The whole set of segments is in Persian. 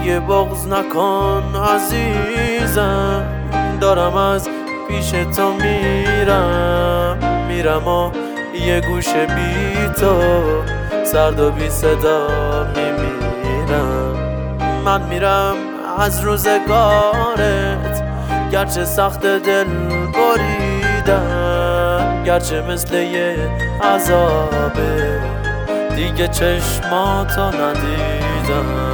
دیگه بغض نکن عزیزم، دارم از پیش تو میرم و یه گوشه بی تو سرد و بی صدا میمیرم. من میرم از روزگارت، گرچه سخت دل بریدم، گرچه مثل یه عذابه دیگه چشماتو ندیدم.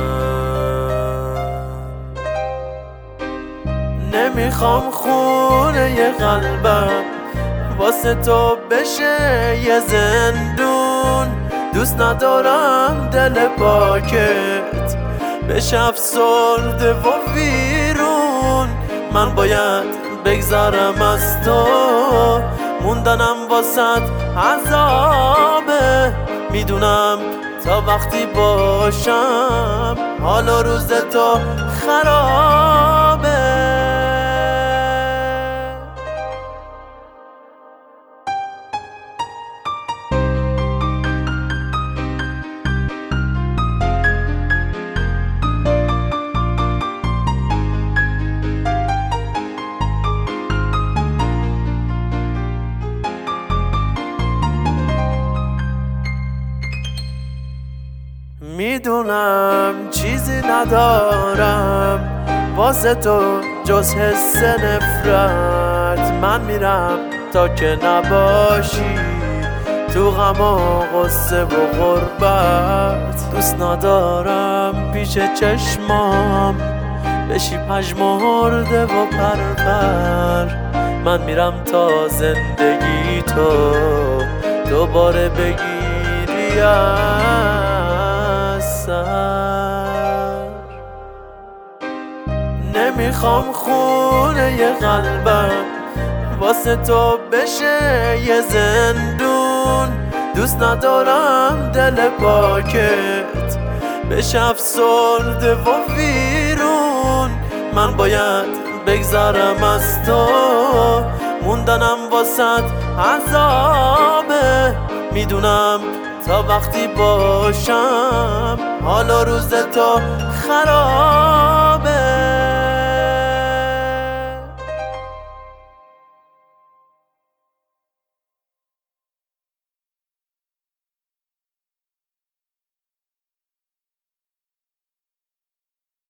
نمیخوام خونه ی قلبم واسه تو بشه یه زندون، دوست ندارم دل پاکت بشه افسرده و ویرون. من باید بگذرم از تو، موندنم واسط عذابه، میدونم تا وقتی باشم حال و روز تو خرابه. میدونم چیزی ندارم واسه تو جز حس نفرت، من میرم تا که نباشی تو غم و غصه و غربت. دوست ندارم پیش چشمام بشی پژمرده و پرپر، من میرم تا زندگی تو دوباره بگیری از سر. نمیخوام خونه ی قلبم واسه تو بشه یه زندون، دوست ندارم دل پاکت بشه افسرده و ویرون. من باید بگذرم از تو، موندنم واسط عذابه، میدونم تا وقتی باشم حال و روز تو خراب.